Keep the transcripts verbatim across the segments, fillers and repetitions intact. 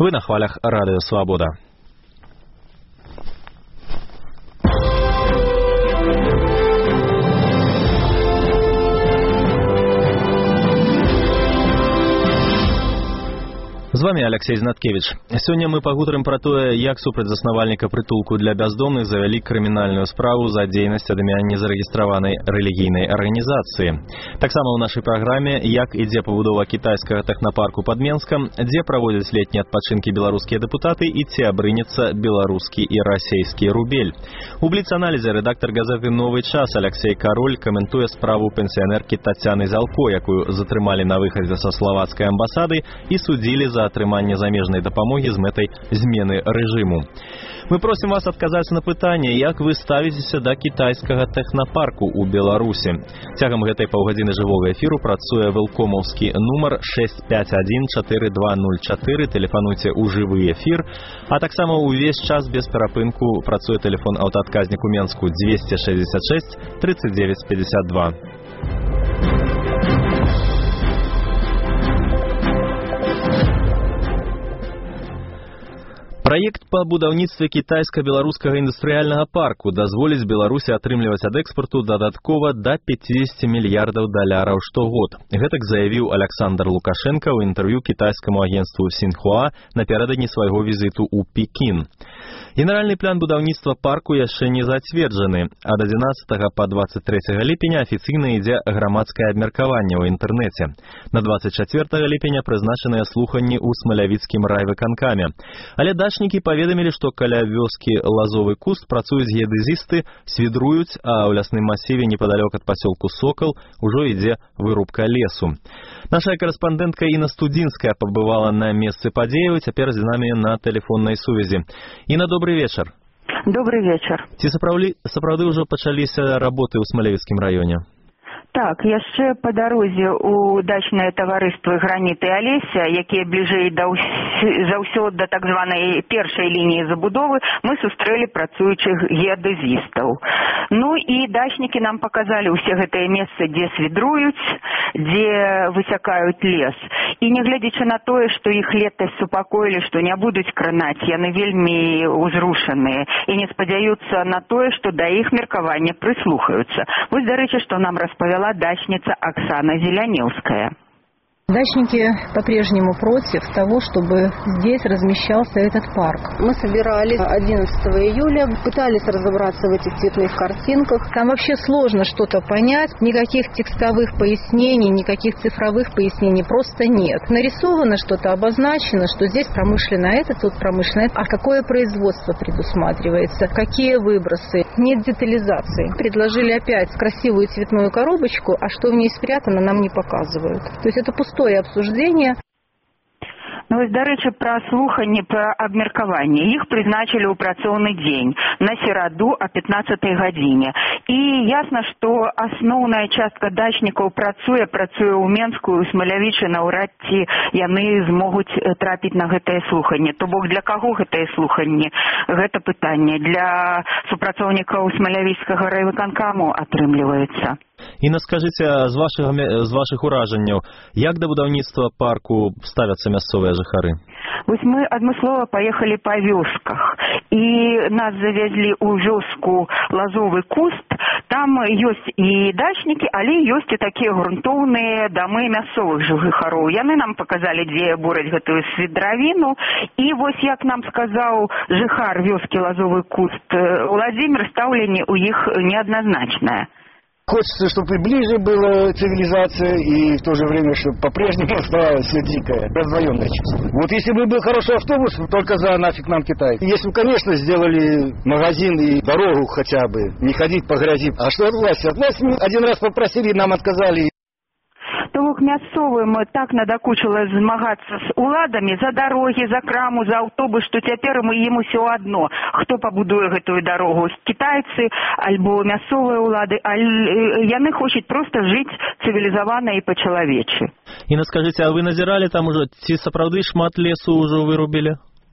Вы на хвалях Радио Свобода. З вами Алексей Знаткевич. Сёння мы пагутарым пра тое, як супрацьзаснавальніка прытулку для бяздомных завялі крымінальную справу за дзейнасць ад імя незарэгістраванай рэлігійнай арганізацыі. Таксама ў нашай праграме, як ідзе пабудова кітайскага тэхнапарку пад Менскам, дзе праводзяць летнія адпачынкі беларускія дэпутаты і ці абрынецца беларускі і расейскі рубель. У бліц-аналізе рэдактар газеты «Новы час» Алексей Кароль каментуе справу пенсіянеркі Тацяны Залко, якую затрымалі на выхадзе са славацкай амбасады і судзілі за атрыманне замежнай дапамогі з мэтай змены рэжыму. Мы просім вас адказаць на пытанне, як вы ставіцеся да кітайскага тэхнапарку ў Беларусі. Цягам гэтай паўгадзіны жывога эфіру працуе вэлкомаўскі нумар шэсць пяць адзін чатыры два нуль чатыры, тэлефануйце ў жывы эфір, а таксама ўвесь час без перапынку працуе тэлефон аўтаадказніку Менску дзвесце шэсцьдзесят шэсць тридцать девять пятьдесят два. Праект па будаўніцтве кітайска-беларускага індустрыяльнага парку дазволіць Беларусі атрымліваць ад экспарту дадаткова да пятьдесят мільярдаў даляраў штогод. Гэтак заявіў Александр Лукашенко ў інтэрв'ю кітайскаму агенству Синьхуа напярэдадні свайго візіту ў Пекін. Генеральны план будаўніцтва парку яшчэ не зацверджаны. Ад адзінаццатага па двадцать трэцяга ліпеня афіцыйна ідзе грамадскае абмеркаванне ў інтэрнэце. На двадцать чацвёртага ліпеня прызначаныя слуханні ў смалявіцкім райвыканкаме. Але дачнікі паведамілі, што каля вёскі Лазовы куст працуюць геадэзісты, свідруюць, а ў лясным масіве непадалёк ад пасёлку Сокал ужо ідзе вырубка лесу. Наша корэспандэнтка Інна Студзінская пабывала на месцы падзеяў, цяпер з намі на тэлефоннай сувязі. Інна, добрый вечар. Добрый вечар. Ці сапраўды, сапраўды ўжо пачаліся работы ў смалявіцкім раёне? Так, яшчэ па дарозе ў дачнае таварыства «Граніт» і «Алеся», якія бліжэй да за ўсё да так званай першай лініі забудовы, мы сустрэлі працуючых геадэзістаў. Ну і дачнікі нам паказалі ўсе гэтыя месцы, дзе свідруюць, дзе высякаюць лес. І нягледзячы на тое, што іх летась супакоілі, што не будуць кранаць, яны вельмі ўзрушаныя і не спадзяюцца на тое, што да іх меркавання прыслухаюцца. Вось, дарэчы, што нам распавяла дачница Оксана Зеленевская. Дачники по-прежнему против того, чтобы здесь размещался этот парк. Мы собирались одиннадцатого июля, пытались разобраться в этих цветных картинках. Там вообще сложно что-то понять, никаких текстовых пояснений, никаких цифровых пояснений просто нет. Нарисовано что-то, обозначено, что здесь промышленное это, тут промышленное это. А какое производство предусматривается, какие выбросы? Нет детализации. Предложили опять красивую цветную коробочку, а что в ней спрятано, нам не показывают. То есть это пустое обсуждение. Ну, вось, дарэчы, пра слуханні, пра абмеркаванне. Іх прызначылі ў працоўны дзень, на сераду о пятнадцатай гадзіне. І ясна, што асноўная частка дачнікаў працуе, працуе ў Менску, у Смалявічы, наўрад ці яны змогуць трапіць на гэтае слуханне. То бок, для каго гэтае слуханне? Гэта пытанне. Для супрацоўнікаў Смалявічскага райвыканкаму атрымліваецца. Інна, скажыце, з вашых, з вашых уражанняў, як да будаўніцтва парку ставяцца мясцовыя жыхары? Вось мы адмыслова паехалі па вёсках, і нас завезлі ў вёску Лазовы куст. Там ёсць і дачнікі, але ёсць і такія грунтоўныя дамы мясцовых жыхароў. Яны нам паказалі, дзе бураць гэтую свідравіну, і вось як нам сказаў жыхар вёскі Лазовы куст Владзімир, стаўленне ў іх неадназначнае. Хочется, чтобы ближе была цивилизация, и в то же время, чтобы по-прежнему оставалось все дикое, раздвоенное чувство. Вот если бы был хороший автобус, только за нафиг нам Китай. Если бы, конечно, сделали магазин и дорогу хотя бы, не ходить по грязи. А что от власти? От власти мы один раз попросили, нам отказали. То бок мясцовым так надакучыла змагацца з уладамі за дарогі, за краму, за аўтобус, што цяпер мы ім усё адно, хто пабудуе гэтую дарогу, кітайцы альбо мясцовыя ўлады, яны хочуць проста жыць цывілізавана і па-чалавечы. Інна, скажыце, а вы назіралі там ужо, ці сапраўды шмат лесу ўжо вырубілі?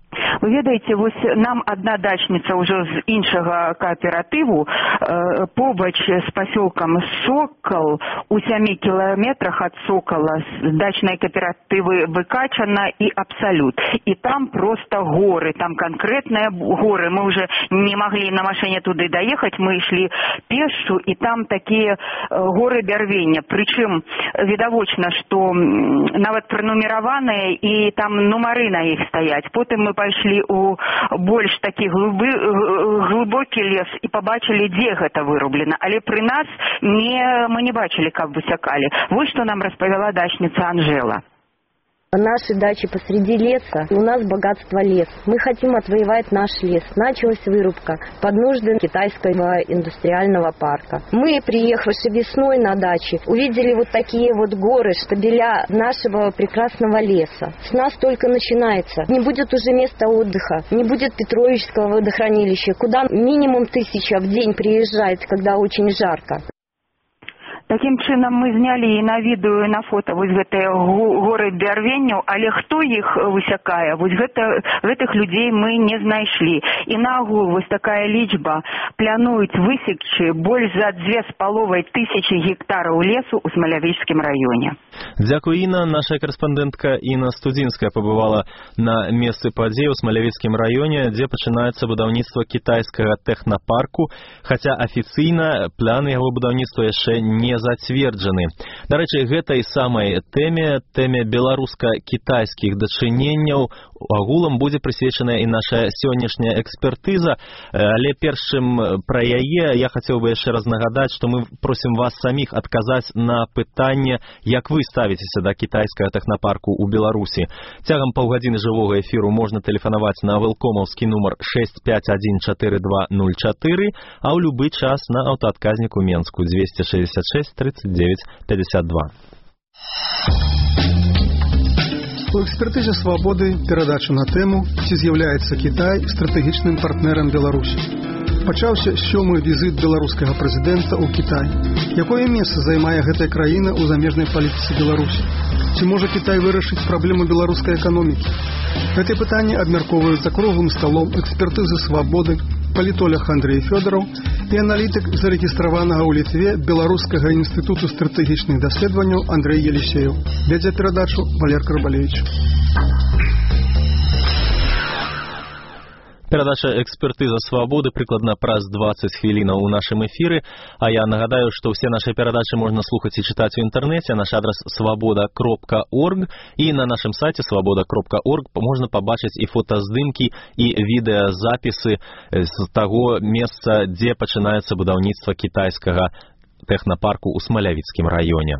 Вы ведаеце, вось нам одна дачніца ўжо з іншага кааператыву э, побач з пасёлкам Сокол у сямі кіламетрах ад Сокола з дачнай кааператывы выкачана і Абсолют. І там просто горы, там конкретные горы. Мы уже не могли на машине туды доехать, мы шли пешшу, и там такие горы бярвення. Причем видовочно, что нават пронумераваныя, и там нумары на іх стаять. Потым мы пошли у больш такі глубы, глубокі лес и побачили, где гэта вырублено. Але при нас не, мы не бачили, как высякали. Вот что нам распавяла дачница Анжела. Наши дачи посреди леса, у нас богатство лес. Мы хотим отвоевать наш лес. Началась вырубка под нужды китайского индустриального парка. Мы, приехавши весной на даче, увидели вот такие вот горы, штабеля нашего прекрасного леса. С нас только начинается. Не будет уже места отдыха, не будет Петровичского водохранилища, куда минимум тысяча в день приезжает, когда очень жарко. Таким чынам мы знялі і на відэо, і на фото вось гэтыя горы бярвенняў, але хто іх высякае? Вось гэта, гэтых людзей мы не знайшлі. І нагул вось такая лічба плануюць высекчы больш за дзве з паловай тысячы гектараў лесу ў Смалявічскім раёне. Дзякуй, Інна. Наша карэспандэнтка Інна Студзінская пабывала на месцы падзей у Смалявіцкім раёне, дзе пачынаецца будаўніцтва кітайскага тэхнапарку, хаця афіцыйна планы яго будаўніцтва яшчэ не зацверджаны. Дарэчы, гэтай самай тэме, тэме беларуска-кітайскіх дачыненняў агулам будзе прысвечаная і наша сённяшняя экспертыза, але першым пра яе я хацеў бы яшчэ раз нагадаць, што мы просім вас саміх адказаць на пытанне, як вы ставіцеся да кітайскага тэхнапарку ў Беларусі. Цягам паўгадзіны жывога эфіру можна тэлефанаваць на вэлкомаўскі нумар шэсць пяць адзін чатыры два нуль чатыры, а ў любы час на аўтаадказніку Менску дзвесце шэсцьдзесят шэсць тридцать девять пятьдесят два. У экспертызе «Свабоды» перадача на тэму, ці з'яўляецца Кітай стратэгічным партнерам Беларусі. Пачаўся сёмы візіт беларускага прэзідэнта ў Кітай. Якое месца займае гэтая краіна ў замежнай палітыцы Беларусі? Ці можа Кітай вырашыць праблему беларускай эканомікі? Гэтыя пытанні абмяркоўваюць за круглым сталом экспертызы «Свабоды» палітолог Андрей Фёдораў і аналітык зарэгістраванага ў Літве Беларускага інстытуту стратэгічных даследаванняў Андрей Елисеев. Вядзе перадачу Валер Карбалевич. Перадача «Экспертыза Свабоды» прыкладна праз двадцать хвілінаў у нашым эфіры, а я нагадаю, што ўсе нашы перадачы можна слухаць і чытаць у інтэрнэце. Наш адрас свабода кропка орг, і на нашым сайце свабода кропка орг можна пабачыць і фотаздымкі, і відэазапісы з таго месца, дзе пачынаецца будаўніцтва кітайскага тэхнапарку ў Смалявіцкім раёне.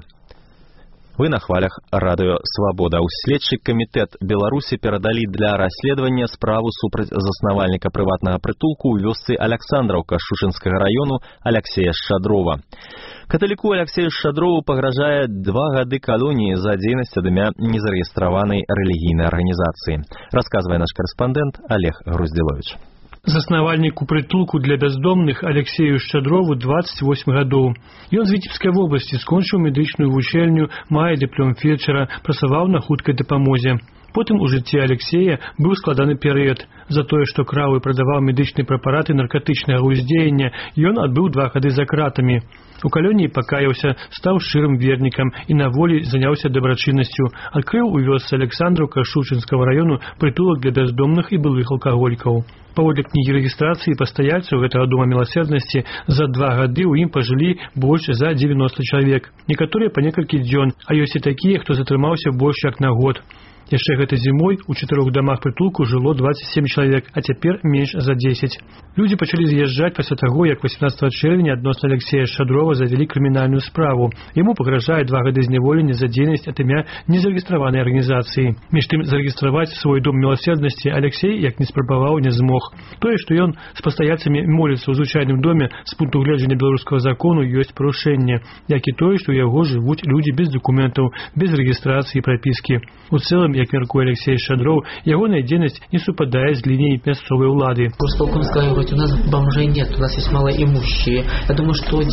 Вы на хвалях радыё «Свабода». Следчы камітэт Беларусі перадалі для расследавання справу супраць заснавальніка прыватнага прытулку ў вёсцы Аляксандраўка Шушынскага раёну Аляксея Шадрова. Каталіку Аляксею Шадрову пагражае два гады калоніі за дзейнасць ад імя незарэгістраванай рэлігійнай арганізацыі. Расказвае наш карэспандэнт Олег Груздзіловіч. Заснавальніку прытулку для бяздомных Алексею Шчадрову двадцать восемь гадоў. Ён з Віцебскай вобласці, скончыў медычную вучэльню, мае дыплом фельчара, працаваў на хуткай дапамозе. Потым у жыцці Алексея быў складаны перыяд. За тое, што краў і прадаваў медычныя прэпараты наркатычнага ўздзеяння, ён адбыў два гады за кратамі. У калоніі пакаяўся, стаў шчырым вернікам і на волі заняўся дабрачыннасцю. Адкрыў у вёсцы Александраўка Шушынскага раёну прытулак для бяздомных і былых алкаголікаў. Паводле кнігі рэгістрацыі пастаяўцаў гэтага дома міласерднасці за два гады ў ім пажылі больш за дзевяноста чалавек. Некаторыя па некалькі дзён, а ёсць і такія, хто затрымаўся больш як на год. Яшчэ гэтай зімой у чатырох дамах прытулку жыло двадцать семь чалавек, а цяпер менш за дзесяць. Людзі пачалі з'язджаць пасля таго, як восемнадцатага чэрвеня адносна Алексея Шадрова завялі крымінальную справу. Яму пагражае два гады зняволення за дзейнасць ад імя незарэгістраванай арганізацыі. Між тым, зарэгістраваць свой дом міласерднасці Алексей, як не спрабаваў, не змог. Тое, што ён з пастаяцамі моліцца ў звычайным доме з пункту гледжання беларускага закону, ёсць парушэнне, як і тое, што ў яго жывуць людзі без дакументаў, без рэгістрацыі і прапіскі. У цэлым, як мяркуе Алексей Шадров, ягоная дзейнасць не супадае з лініяй мясцовай улады. Просто у нас бомжей нет, у нас есть малоимущие. Я думаю, что дело в этих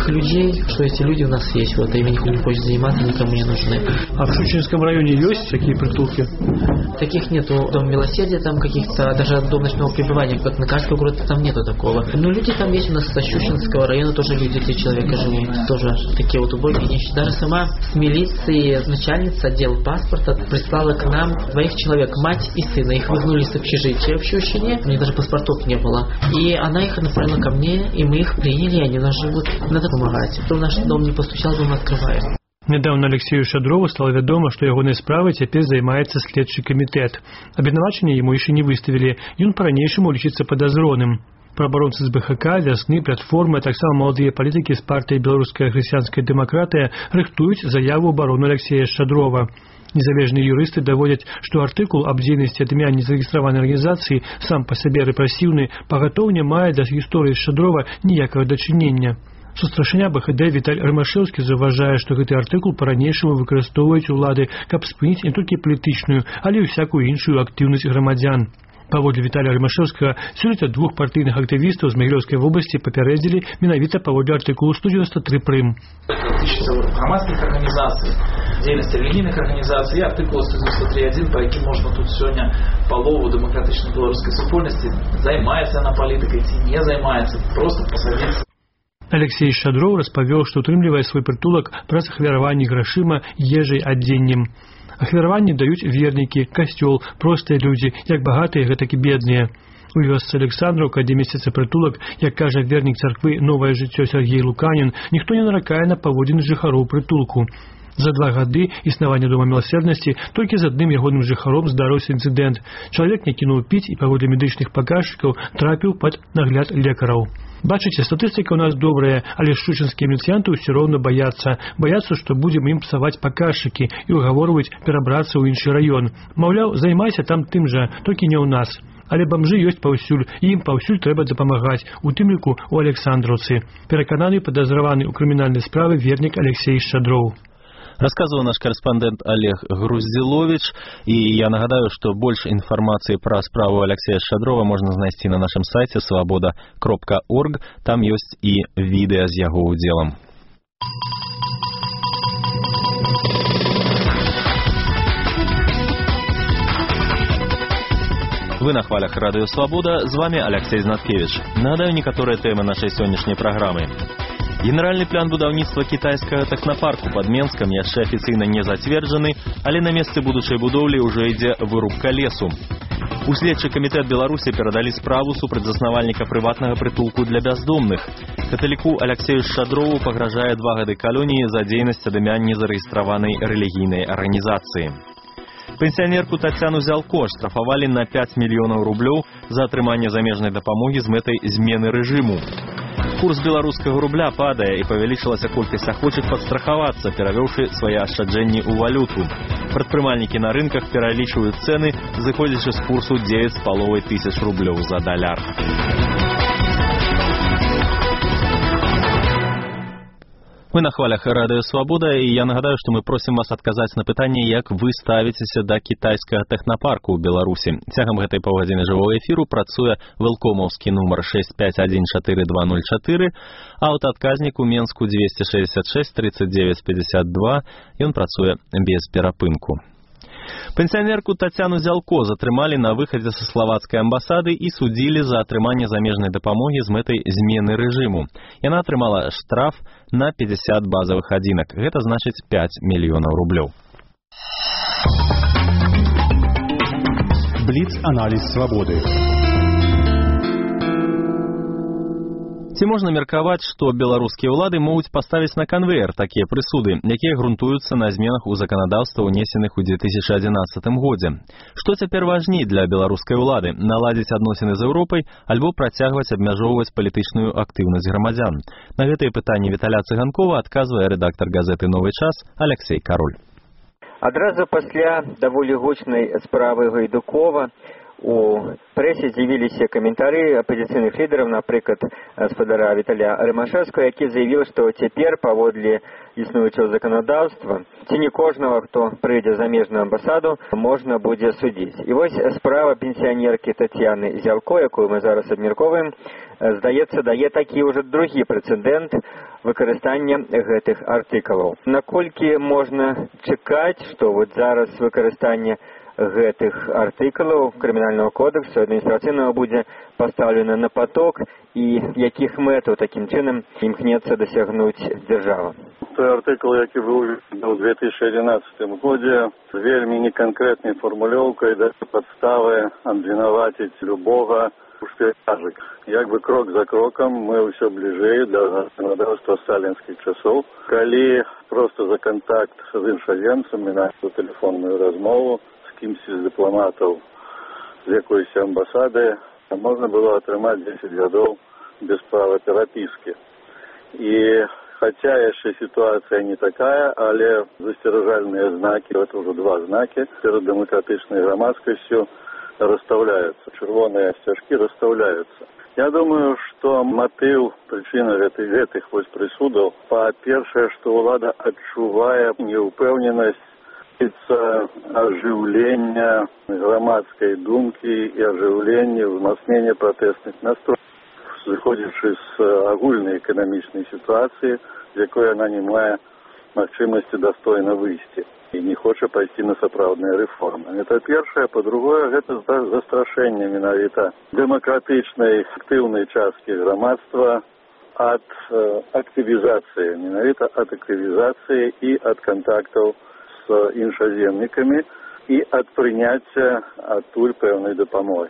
этих людей, что эти люди у нас есть, вот, и ими никто не хочет заниматься, никому не нужны. А в Щучинском районе есть такие притулки? Таких нету. Дом милосердия, там каких-то, даже дом ночного пребывания, как на каждом городе, там нету такого. Но люди там есть, у нас со Щучинского района тоже люди, три человека живут, тоже такие вот убогие нищие. Даже сама с милиции начальница отдела паспорта прислала к нам двоих человек, мать и сына. Их выгнали с общежития в Щучине, у них даже паспортов не было. И она их направила ко мне, и мы их приняли, и они у нас живут. Надо помогать. Кто в наш дом не постучал, дом открываем. Недавно Алексею Шадрову стало вядома, што ягонай справай цяпер займаецца следчы камітэт. Абвінавачанне яму яшчэ не выставілі, ён па-ранейшаму лічыцца падазроным. Праабаронцы з БХК, Вясны, Платформы, а таксама маладыя палітыкі з партыі Беларуская хрысціянская дэмакратыя рыхтуюць заяву абарону Алексея Шадрова. Незалежныя юрысты даводзяць, што артыкул аб дзейнасці ад імя незарэгістраванай арганізацыі сам па сабе рэпрэсіўны, пагатоў не мае да гісторыі Шадрова ніякага дачынення. Сустрашэння БХД Віталь Рымашэўскі заўважае, што гэты артыкул па-ранейшаму выкарыстоўваюць улады, каб спыніць не толькі палітычную, але і всякую іншую актыўнасць грамадзян. Паводле Віталія Рымашэўскага, сёлета двух партыйных актывістаў з Магілёўскай вобласці папярэдзілі менавіта паводле артыкулу сто девяносто три прым. Тысяча громадских организаций, деятельности религийных организаций и артикул сто девяносто три один, по яким можно тут сегодня полову демократичной белорусской супольности, займается она политикой, не займается, просто посадиться. Алексей Шадроў распавёў, што утрымлівае свой прытулак праз ахвяраванні грашыма, ежай, адзеннем. Ахвяраванні даюць вернікі, касцёл, простыя людзі, як багатыя, гэтак і бедныя. У вёсцы Александраўка, дзе месціцца прытулак, як кажа вернік царквы «Новае жыццё» Сергей Луканін, ніхто не наракае на паводзіны жыхароў прытулку. За два гады існавання дома міласерднасці толькі з адным ягоным жыхаром здарыўся інцыдэнт. Чалавек не кінуў піць і паводле медычных паказчыкаў трапіў пад нагляд лекараў. Бачыце, статыстыка ў нас добрая, але шчучынскія міліцыянты ўсё роўна баяцца. Баяцца, што будзем ім псаваць паказчыкі і ўгаворваюць перабрацца ў іншы раён. Маўляў, займайся там тым жа, толькі не ў нас. Але бамжы ёсць паўсюль, і ім паўсюль трэба дапамагаць, у тым ліку ў Александраўцы. Перакананы падазраваны ў крымінальнай справе вернік Алексей Шадроў. Рассказывал наш корреспондент Олег Груздзілович, и я нагадаю, что больше информации про справу Алексея Шадрова можно знайсці на нашем сайте свобода кропка орг, там есть и видео с яго уделом. Вы на хвалях Радио Свобода, с вами Алексей Знаткевич. Нагадаю некоторые темы нашей сегодняшней программы. Генеральны план будаўніцтва кітайскага тэхнапарку пад Менскам яшчэ афіцыйна не зацверджаны, але на месцы будучай будоўлі ўжо ідзе вырубка лесу. У следчы камітэт Беларусі перадалі справу супраць заснавальніка прыватнага прытулку для бяздомных. Каталіку Алексею Шадрову пагражае два гады калоніі за дзейнасць ад імя незарэгістраванай рэлігійнай арганізацыі. Пенсіянерку Тацяну Зялко штрафавалі на пять мільёнаў рублёў за атрыманне замежнай дапамогі з мэтай змены рэжыму. Курс беларускага рубля падае і павялічылася колькасць ахвочых падстрахавацца, перавёўшы свае ашчаджэнні ў валюту. Прадпрымальнікі на рынках пералічваюць цэны, зыходзячы з курсу девять з паловай тысяч рублёў за даляр. Мы на хвалях Радио Свобода, и я нагадаю, что мы просим вас отказать на пытанне, як вы ставіцеся да кітайскага тэхнапарку ў Беларусі. Цягам гэтай паўгадзіны жывога эфіру працуе вэлкомаўскі нумар шесть пять один четыре два ноль четыре, а от адказніку Менску двести шестьдесят шесть тридцать девять пятьдесят два, ён працуе без перапынку. Пенсіянерку Тацяну Зялко затрымалі на выхадзе са славацкай амбасады і судзілі за атрыманне замежнай дапамогі з мэтай змены рэжыму. Яна атрымала штраф на пятьдесят базавых адзінак. Гэта значыць пять мільёнаў рублёў. Бліц-аналіз свабоды. Ці можна меркаваць, што беларускія ўлады могуць паставіць на канвеер такія прысуды, якія грунтуюцца на зменах у заканадаўства, унесеных у две тысячи одиннадцатым годзе. Што цяпер важней для беларускай улады – наладзіць адносіны з Еўропай альбо працягваць абмяжоўваць палітычную актыўнасць грамадзян? На гэтыя пытанні Віталя Цыганкова адказвае рэдактар газеты «Новы час» Алексей Кароль. Адразу пасля даволі гучнай справы Гайдукова У прэсе з'явіліся каментары апазіцыйных лідараў, напрыклад, гаспадара Віталя Рымашэўскага, які заявіў, што цяпер паводле існуючага заканадаўства ці не кожнага, хто прыйдзе замежную амбасаду, можна будзе судзіць. І вось справа пенсіянеркі Тацьяны Зялко, якую мы зараз абмяркоўваем, здаецца, дае такі ўжо другі прэцэдэнт выкарыстання гэтых артыкулаў. Наколькі можна чакаць, што вот зараз выкарыстанне гэтых артыкулаў крымінальнага кодексу адміністрацыйнага будзе пастаўлена на поток і якіх мэтаў такім чынам імкнецца дасягнуць дзяржава? Той артыкул, які быў у две тысячи одиннадцатым годзе, вельмі неканкрэтнай фармулёўкай да падставы абвінаваціць любога у шпіянажы. Як бы крок за крокам мы ўсё бліжэй да заканадаўства сталінскіх часоў, калі проста за кантакт з іншаземцамі на тэлефонную размову кімсьці з дыпламатаў з якоїсь амбасады можна было атрымаць дзесяць гадоў без права перапіскі. І хаця яшчэ сітуацыя не такая, але засцеражальныя знакі, это ўжо два знакі, перад дэмакратычнай грамадскасцю расстаўляюцца, чырвоныя сцяжкі расстаўляюцца. Я думаю, што матыў, прычына гэтых, гэтых вось прысудаў, па-першае, што ўлада адчувае неўпэўненасць ажыўлення грамадскай думкі і ажыўлення, узмацнення пратэсных настроек, зыходзячы з агульнай эканамічнай сітуацыі, з якой яна не мае магчымасці дастойна выйсці і не хоча пайсці на сапраўдныя рэформы. Гэта першае. Па-другое, гэта застрашэнне менавіта дэмакратычнай актыўнай часткі грамадства ад актывізацыі, менавіта ад актывізацыі і ад кантактаў з іншаземнікамі і ад прыняцця адтуль пэўнай дапамогі.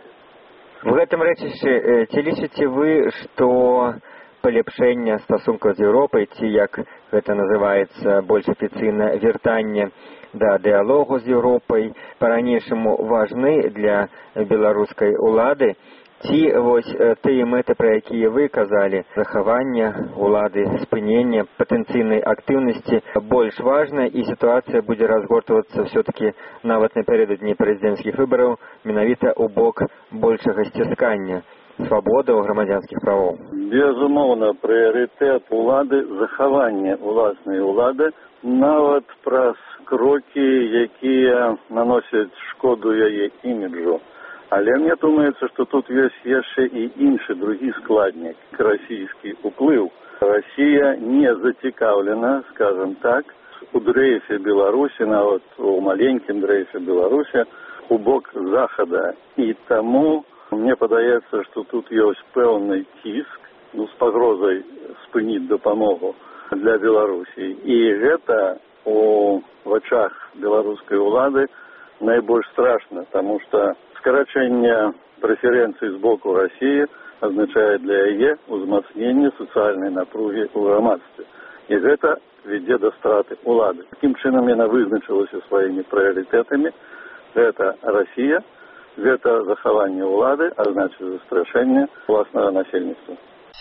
У гэтым рэчышчы ці лічыце вы, што палепшэнне стасункаў з Еўропай, ці як гэта называецца больш афіцыйна вяртанне да дыялогу з Еўропай па-ранейшаму важны для беларускай улады? Ці вось тыя мэты, пра якія вы казалі, захавання улады, спынення патэнцыйнай актыўнасці больш важна, і сітуацыя будзе разгортвацца ўсё-такі нават напярэдадні прэзідэнцкіх выбараў менавіта ў бок большага сціскання свабодаў грамадзянскіх правоў? Безумоўна, прыярытэт улады захавання уласнай улады нават праз крокі, якія наносяць шкоду яе іміджу. Але мне думаецца, што тут ёсць яшчэ і іншы другі складнік – расійскі ўплыў. Расія не зацікаўлена, скажем так, у дрейфе Беларусі, нават у маленькім дрейфе Беларусі, у бок Захада. І таму мне падаецца, што тут ёсць пэўны ціск, ну, з пагрозай спыніць дапамогу для Беларусі. І гэта у вачах беларускай улады найбольш страшна, таму што скарачэнне прэферэнцый з боку Расіі азначае для яе ўзмацненне сацыяльнай напругі ў грамадстве. І гэта вядзе да страты улады. Такім чынам яна вызначылася сваімі прыярытэтамі. Гэта Расія, гэта захаванне улады, а значыць застрашэнне уласнага насельніцтва.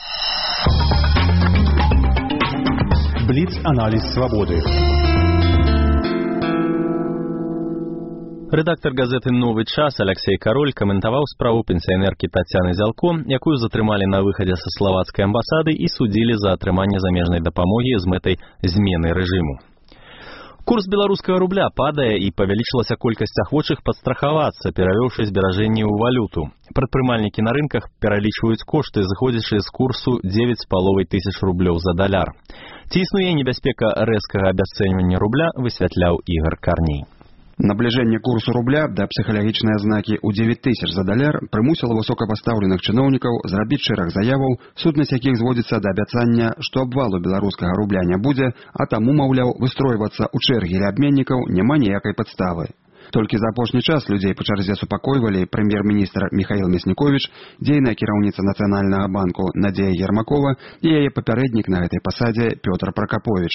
Бліц-аналіз свабоды. Рэдактар газеты «Новы час» Алексей Кароль каментаваў справу пенсіянеркі Тацьяны Зялко, якую затрымалі на выхадзе са славацкай амбасады і судзілі за атрыманне замежнай дапамогі з мэтай змены рэжыму. Курс беларускага рубля падае і павялічылася колькасць ахвочых падстрахавацца, перавёўшы зберажэнні ў валюту. Прадпрымальнікі на рынках пералічваюць кошты, зыходзячы з курсу дзевяць з паловай тысяч рублёў за даляр. Ці існуе небяспека рэзкага абясцэньвання рубля, высвятляў Ігор Карней. Набліжэнне курсу рубля да псіхалагічныя знакі ў дзевяць тысяч за даляр прымусіла высокапастаўленых чыноўнікаў зрабіць шэраг заяваў, сутнасць якіх зводзіцца да абяцання, што абвалу беларускага рубля не будзе, а таму, маўляў, выстройвацца ў чэргі ля абменнікаў няма ніякай падставы. Толькі за апошні час людзей па чарзе супакойвалі прэм'ер-міністр Міхаіл Мясніковіч, дзейная кіраўніца Нацыянальнага банку Надзея Ермакова і яе папярэднік на гэтай пасадзе Пётр Пракаповіч.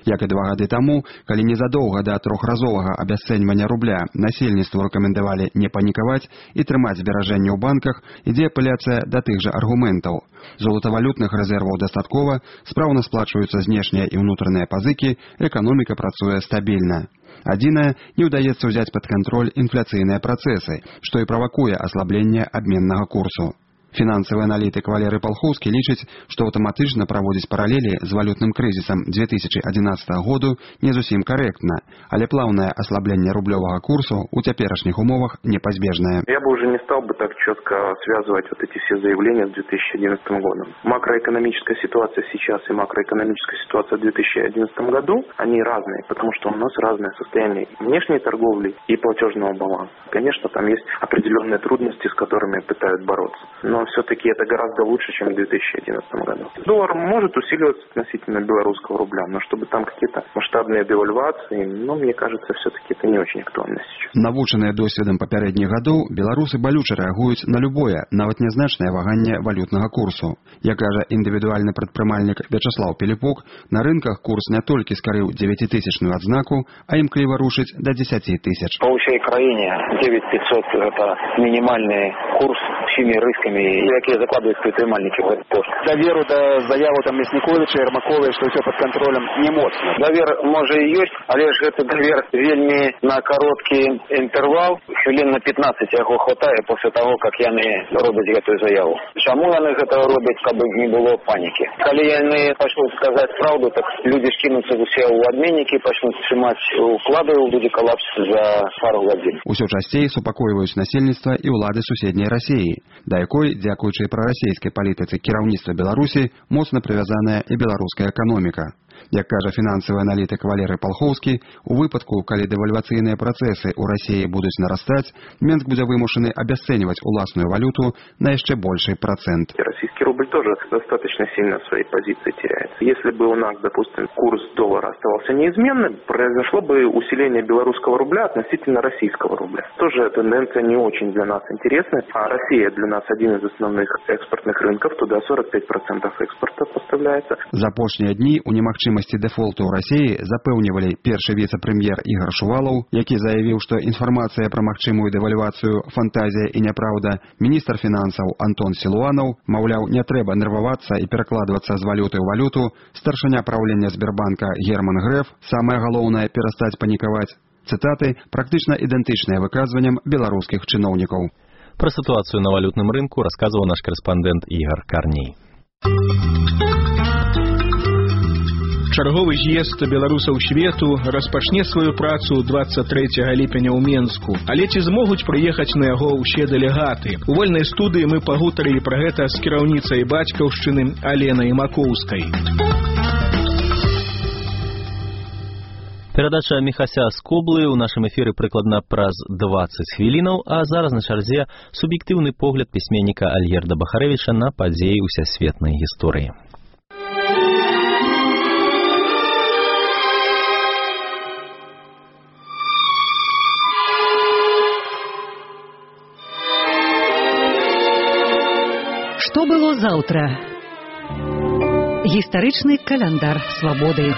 Як і два гады таму, калі незадоўга да трохразовага абясцэньвання рубля насельніцтву рэкамендавалі не панікаваць і трымаць зберажэнні ў банках, ідзе апеляцыя да тых жа аргументаў. Золатавалютных рэзерваў дастаткова, спраўна сплачваюцца знешнія і ўнутраныя пазыкі, эканоміка працуе стабільна. Адзінае, не ўдаецца ўзяць пад кантроль інфляцыйныя працэсы, што і правакуе аслабленне абменнага курсу. Фінансавы аналітык Валерый Палхоўскі лічыць, што аўтаматычна праводзіць паралелі з валютным крызісам дзве тысячы адзінаццатага году не зусім карэктна, але плаўнае аслабленне рублёвага курсу ў цяперашніх умовах непазбежнае. Я бы уже не стал бы так четко связывать вот эти все заявления с две тысячи одиннадцатым годом. Макроэкономическая ситуация сейчас и макроэкономическая ситуация в две тысячи одиннадцатом году, они разные, потому что у нас разное состояние внешней торговли и платежного баланса. Конечно, там есть определенные трудности, с которыми пытаются бороться. Но все-таки это гораздо лучше, чем в две тысячи одиннадцатом году. Доллар может усиливаться относительно белорусского рубля, но чтобы там какие-то масштабные девальвации, ну, мне кажется, все-таки это не очень актуально сейчас. Навучаныя досведам папярэдніх гадоў, беларусы балюча рэагуюць на любое, нават нязначнае ваганне валютнага курсу. Як кажа індывідуальны прадпрымальнік Вячаслаў Піліпук, на рынках курс не толькі скарыў дзевяцітысячную адзнаку, а імкліва рушыць да дзесяці тысяч. По ўсёй краіне девять пятьсот это минимальный курс всеми рисками, якія закладывают предпринимальники в этот пост. Доверу до заяву там Мясниковича, Ермаковой, что все под контролем, не моцно. Довер может и есть, але ж это довер вельми на короткий интервал, хвилин на пятнадцать яго хватает после того, как яны робят эту заяву. Чему яны это робят, чтобы не было паники? Коли яны начнут сказать правду, так люди скинутся все у обменники, начнут снимать уклады, будет коллапс за пару годин. Усё часцей супакойваюць насельніцтва і ўлады суседняй Расіі, да якой, дзякуючы прарасійскай палітыцы кіраўніцтва Беларусі, моцна прывязаная і беларуская эканоміка. Як кажа фінансавы аналітык Валерый Палхоўскі, у выпадку, калі дэвальвацыйныя працэсы ў Расіі будуць нарастаць, Минск будзе вымушаны абясцэньваць уласную валюту на яшчэ больший процент. Российский рубль тоже достаточно сильно своей позиции теряется. Если бы у нас, допустим, курс доллара оставался неизменным, произошло бы усиление белорусского рубля относительно российского рубля. Тоже тенденция не очень для нас интересна, а Россия для нас один из основных экспортных рынков, туда сорок пять процентов экспорта поставляется. За апошнія дні у немагчымасці дэфолту ў Расіі запэўнівалі першы віцэ-прэм'ер Ігар Шувалаў, які заявіў, што інфармацыя пра магчымую дэвальвацыю фантазія і няправда, міністр фінансаў Антон Сілуанаў, маўляў, не трэба нервавацца і перакладвацца з валюты ў валюту, старшыня праўлення Сбербанка Герман Грэф, самае галоўнае перастаць панікаваць. Цытаты практычна ідэнтычныя выказванням беларускіх чыноўнікаў. Пра сітуацыю на валютным рынку расказваў наш карэспандэнт Ігар Карней. Чарговы з'езд беларусаў свету распачне сваю працу двадцать трэцяга ліпеня ў Менску. Але ці змогуць прыехаць на яго ўсе дэлегаты? У вольнай студыі мы пагутарылі пра гэта з кіраўніцай бацькаўшчыны Аленай Макоўскай. Перадача Міхася з Коблы ў нашым эфіры прыкладна праз дваццаць хвілінаў, а зараз на чарзе суб'ектыўны погляд пісьменніка Альгерда Бахарэвіча на падзеі ўсясветнай гісторыі. Што было заўтра? Гістарычны каляндар свабоды.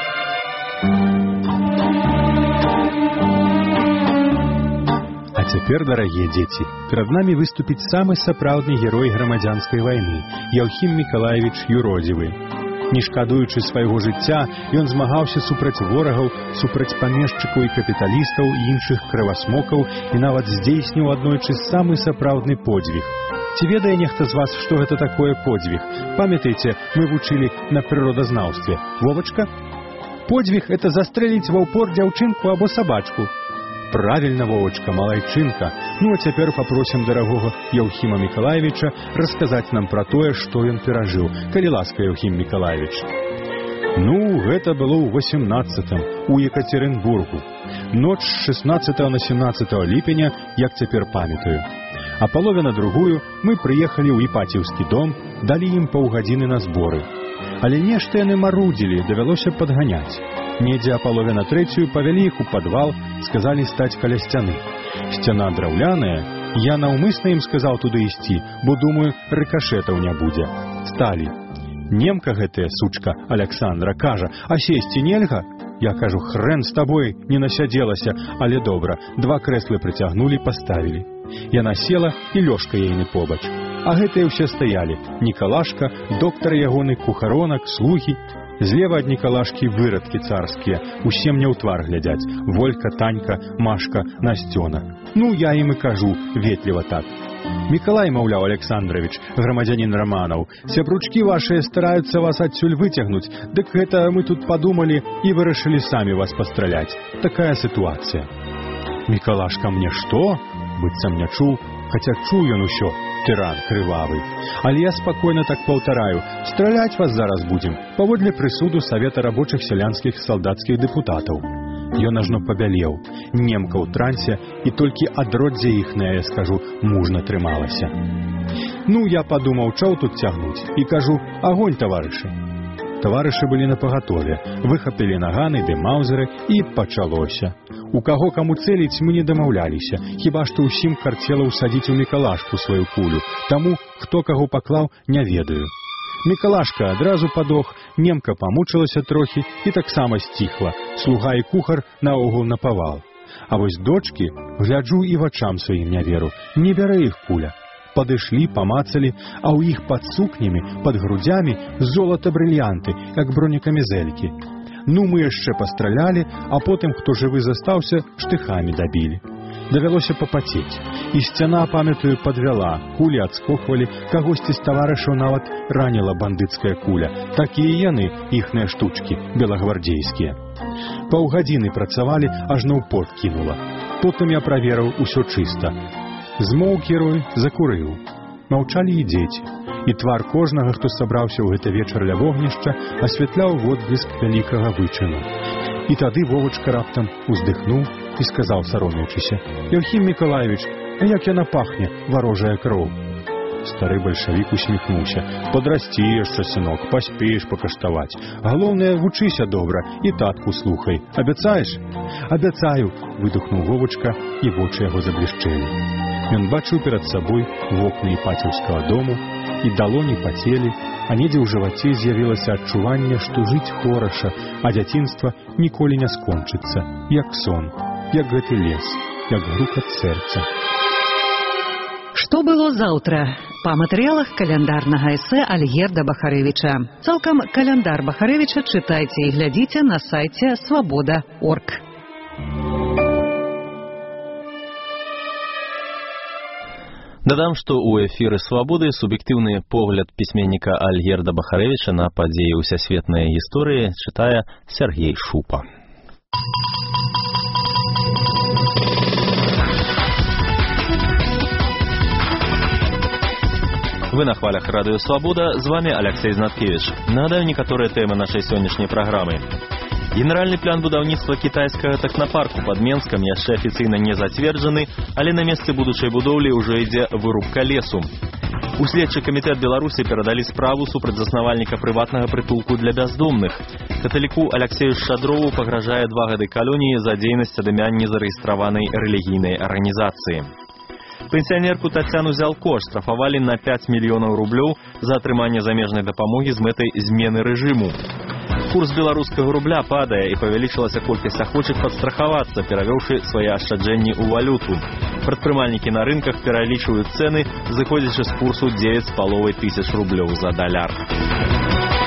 А цяпер, дарагія дзеці, перад намі выступіць самы сапраўдны герой грамадзянскай вайны – Яўхім Мікалаевіч Юродзівы. Не шкадуючы свайго жыцця, ён змагаўся супраць ворагаў, супраць памешчыкаў і капіталістаў і іншых крывасмокаў і нават здзейсніў аднойчы самы сапраўдны подзвіг. Ці ведае нехта з вас, што гэта такое подзвіг? Памятаеце, мы вучылі на прыродазнаўстве. Вовачка? Подзвіг – это застрэліць ва ўпор дзяўчынку або сабачку. Правильно, Вовочка, малайчынка. Ну, а цяпер попросім дарагога Яўхіма Мікалаевіча расказаць нам пра тое, што ён перажыў. Калі ласка, Яўхім Мікалаевіч. Ну, гэта было ў восемнадцатым, у Екатеринбургу. Ноч з шестнадцатага на семнадцатае ліпеня, як цяпер памятаю. А паловіна другую мы прыехалі ў Іпаціўскі дом, далі ім паўгадзіны на зборы. Але нешта яны марудзілі, давялося падганяць. Недзе а паловіна трэцюю павялі іх у падвал, сказалі стаць каля сцяны. Сцяна драўляная, я наўмысна ім сказаў туды ісці, бо думаю, рыкашэтаў не будзе. Сталі. Немка гэтая, сучка, Аляксандра, кажа, а сесці нельга? Я кажу, хрен з табой, не насядзелася, але добра. Два крэслы прыцягнулі, паставілі. Яна села, і Лёшка ейны побач. А гэтыя ўсе стаялі. Нікалашка, доктар ягоны, кухаронак, слугі. Злева ад Нікалашкі вырадкі царскія. Усе мне ў твар глядзяць. Волька, Танька, Машка, Настёна. Ну, я ім і кажу, ветліва так. Мікалай, маўляў, Александрович, грамадзянін Романаў, сябручкі вашыя стараюцца вас адсюль выцягнуць, дык гэта мы тут падумалі і вырашылі самі вас пастраляць. Такая сітуацыя. Мікалашка мне што? Быццам не чуў, хаця чуў ён усё, тыран крывавы. Але я спакойна так паўтараю, страляць вас зараз будзем, паводле прысуду Савета рабочых сялянскіх салдацкіх дэпутатаў. Ён ажно пабялеў, немка ў трансе, і толькі адроддзе іхнае, я скажу, мужна трымалася. Ну, я падумаў, чаў тут цягнуць, і кажу, агонь, таварышы. Таварышы былі напагатове, выхапілі наганы ды маузеры, і пачалося. У каго каму цэліць мы не дамаўляліся, хіба што ўсім карцела ўсадзіць у Мікалашку сваю кулю, таму, хто каго паклаў, не ведаю. Мікалашка адразу падох, немка памучылася трохі і таксама сціхла, слуга і кухар наогул напавал. А вось дочкі, гляджу і вачам сваім не веру, не бярэ іх куля. Падышлі, памацалі, а ў іх пад сукнямі, пад грудзямі золата-брыльянты, як бронекамізэлькі. Ну, мы яшчэ пастралялі, а потым, хто жывы застаўся, штыхамі дабілі. Давялося папацець. І сцяна, памятаю, падвяла, кулі адскоквалі, кагосьці з таварышаў нават раніла бандыцкая куля. Такія яны, іхныя штучкі, белагвардзейскія. Паўгадзіны працавалі, ажно ў пот кінула. Потым я праверыў, усё чыста. Змоўк герой, закурыў. Маўчалі і дзеці. І твар кожнага, хто сабраўся ў гэты вечар ля вогнішча, асвятляў водбліск вялікага вычыну. І тады Вовачка раптам уздыхнуў і сказаў, саромеючыся: «Яўхім Мікалаевич, а як яна пахне, варожая кроў?» Стары бальшавік усміхнуўся. «Падрасці яшчэ, сынок, паспееш пакаштаваць. Галоўнае, вучыся добра і татку слухай. Абяцаеш?» «Абяцаю», — выдохнуў Вовачка, і вочы яго заблішчэлі. Ён бачыў перад сабой вокны іпацеўскага дому, і далоні пацелі, а недзе ў жываце з'явілася адчуванне, што жыць хораша, а дзяцінства ніколі не скончыцца, як сон, як гэты лес, як грукат сэрца. Што было заўтра? Па матэрыялах каляндарнага эсэ Альгерда Бахарэвіча. Цалкам каляндар Бахарэвіча чытайце і глядзіце на сайце свабода крапка орг. Дадам, што ў эфіры «Свабоды» суб'ектыўны погляд пісьменніка Альгерда Бахарэвіча на падзеі ўсясветнай гісторыі чытае Сергей Шупа. Вы на хвалях радыё «Свабода», з вами Алексей Знаткевич. Нагадаю некаторыя тэмы нашай сённяшняй праграмы. Генеральны план будаўніцтва кітайскага тэхнапарку пад Менскам яшчэ афіцыйна не зацверджаны, але на месцы будучай будоўлі ўжо ідзе вырубка лесу. У следчы камітэт Беларусі перадалі справу супраць заснавальніка прыватнага прытулку для бяздомных. Каталіку Алексею Шчадрову пагражае два гады калоніі за дзейнасць ад імя незарэгістраванай рэлігійнай арганізацыі. Пенсіянерку Тацяну Зялко штрафавалі на пяць мільёнаў рублёў за атрыманне замежнай дапамогі з мэтай змены рэжыму. Курс беларускага рубля падае і павялічылася колькасць ахвочых падстрахавацца, перавёўшы свае ашчаджэнні ў валюту. Прадпрымальнікі на рынках пералічваюць цэны, зыходзячы з курсу дзевяць з паловай тысяч рублёў за даляр.